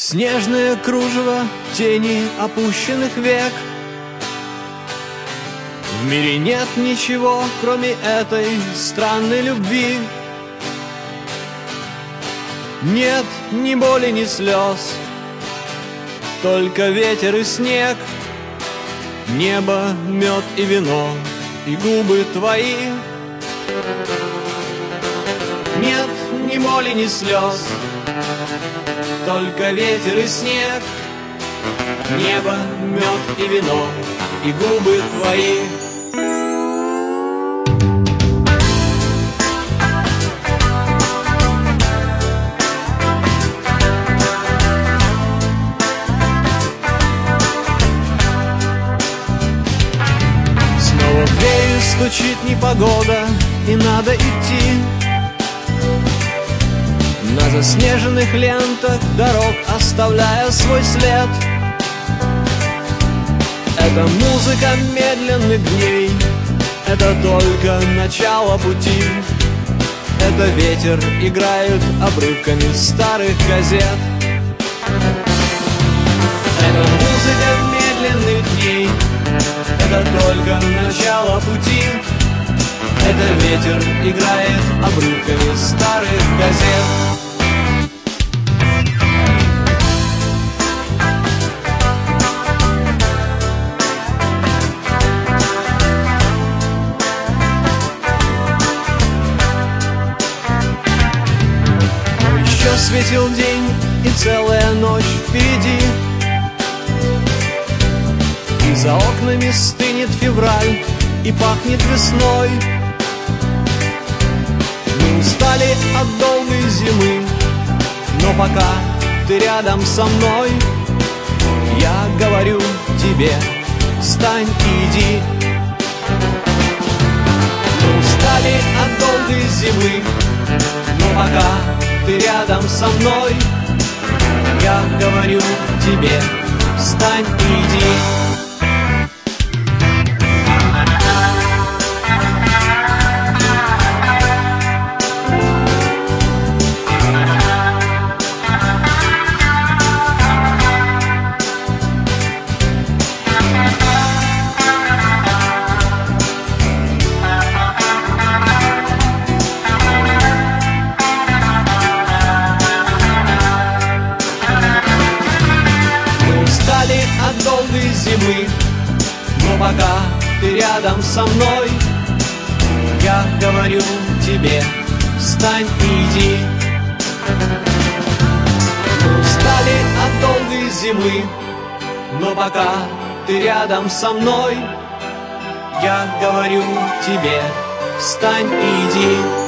Снежное кружево тени опущенных век. В мире нет ничего, кроме этой странной любви. Нет ни боли, ни слез, только ветер и снег, небо, мед и вино, и губы твои. Нет ни боли, ни слез, только ветер и снег, небо, мед и вино, и губы твои. Снова в дверь стучит непогода, и надо идти. На заснеженных лентах дорог оставляя свой след. Это музыка медленных дней, это только начало пути. Это ветер играет обрывками старых газет. Это музыка медленных дней, это только начало пути. Это ветер играет обрывками старых газет. Светил день, и целая ночь впереди. И за окнами стынет февраль, и пахнет весной. Мы устали от долгой зимы, но пока ты рядом со мной, я говорю тебе: встань и иди. Мы устали от долгой зимы, но пока ты рядом со мной, я говорю тебе: встань и иди. От долгой зимы, но пока ты рядом со мной, я говорю тебе: встань и иди. Мы устали от долгой зимы, но пока ты рядом со мной, я говорю тебе: встань и иди.